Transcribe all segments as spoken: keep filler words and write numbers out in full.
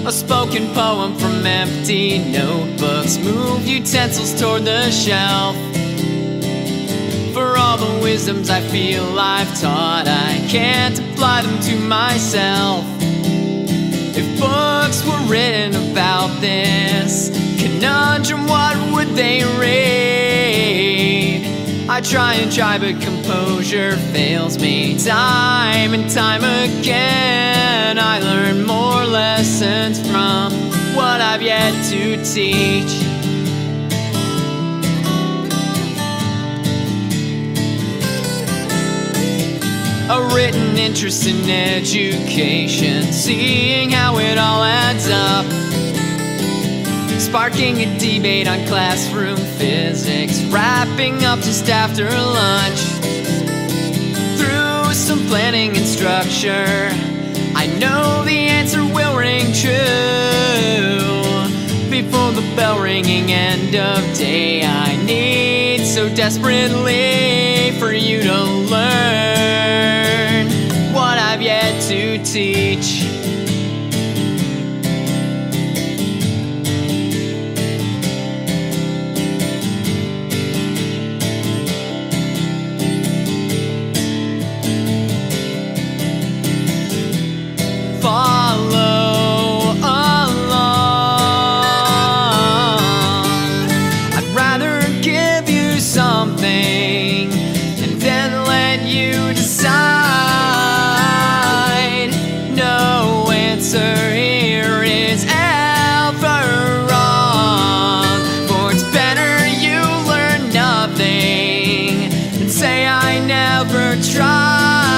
A spoken poem from empty notebooks. Move utensils toward the shelf. For all the wisdoms I feel I've taught, I can't apply them to myself. If books were written about this conundrum, what would they read? I try and try, but composure fails me. Time and time again, I learn more lessons from what I've yet to teach. A written interest in education, seeing how it all adds up. Sparking a debate on classroom physics, wrapping up just after lunch. Through some planning and structure, I know the answer will ring true. Before the bell ringing end of day, I need so desperately for you to learn what I've yet to teach. Follow along. I'd rather give you something and then let you decide. No answer here is ever wrong, for it's better you learn nothing than say I never tried.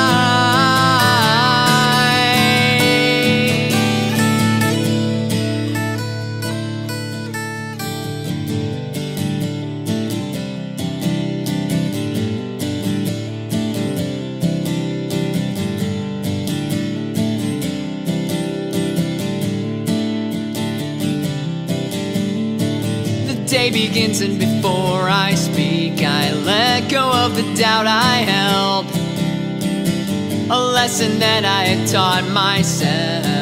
Day begins, and before I speak, I let go of the doubt I held. A lesson that I had taught myself.